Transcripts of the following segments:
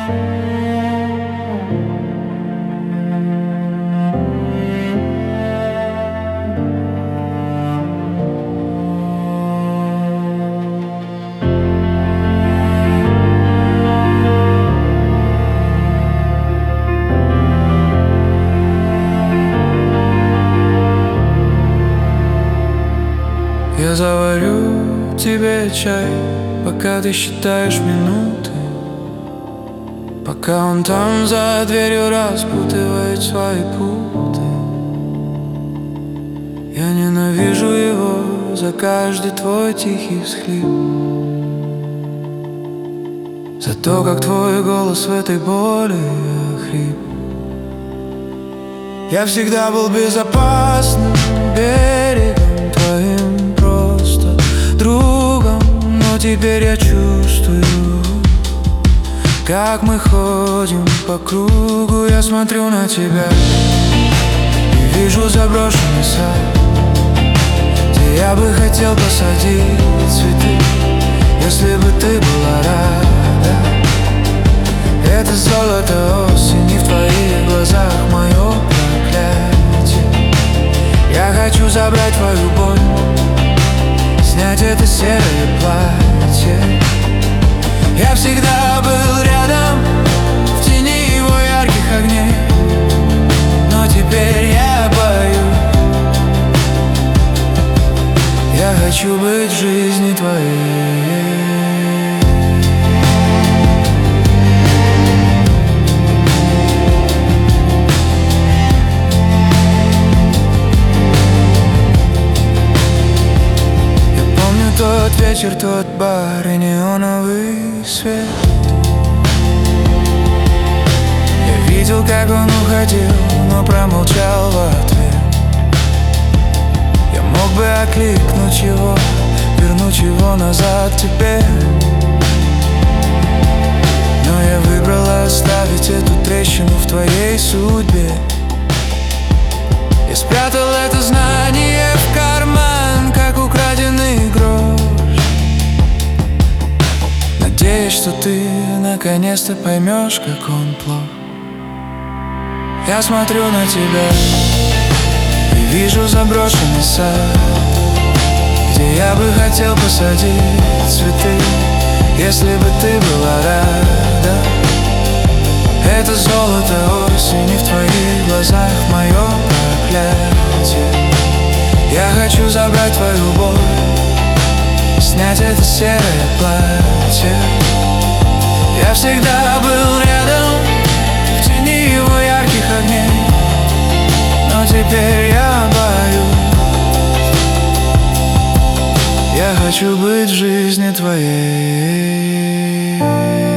Я заварю тебе чай, пока ты считаешь минуты, пока он там за дверью распутывает свои путы. Я ненавижу его за каждый твой тихий всхлип, за то, как твой голос в этой боли хрип. Я всегда был безопасным берегом твоим, просто другом, но теперь я чувствую, как мы ходим по кругу. Я смотрю на тебя и вижу заброшенный сад, где я бы хотел посадить цветы, если бы ты была рада. Это золото осени в твоих глазах, мое проклятие. Я хочу забрать твою боль, снять это серое платье. Я всегда был рядом, в тени его ярких огней, но теперь я боюсь. Я хочу быть в жизни твоей. Тот вечер, тот бар и неоновый свет. Я видел, как он уходил, но промолчал в ответ. Я мог бы окликнуть его, вернуть его назад к тебе, но я выбрал оставить эту трещину в твоей судьбе. Я спрятал это знание в карман, как украденный грош, надеюсь, что ты наконец-то поймешь, как он плох. Я смотрю на тебя и вижу заброшенный сад, где я бы хотел посадить цветы, если бы ты была рада. Это золото осени в твоих глазах, мое проклятие. Я хочу забрать твою боль, снять это серое платье. Я всегда был рядом, в тени его ярких огней, но теперь я боюсь. Я хочу быть в жизни твоей.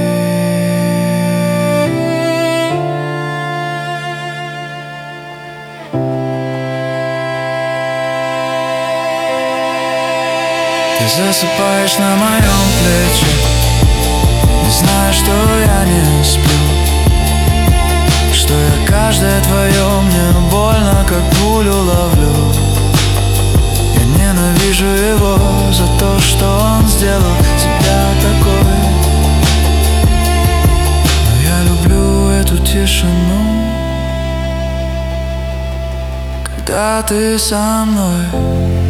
Ты засыпаешь на моем плече, не зная, что я не сплю, что я каждое твое мне больно, как пулю ловлю. Я ненавижу его за то, что он сделал тебя такой, но я люблю эту тишину, когда ты со мной.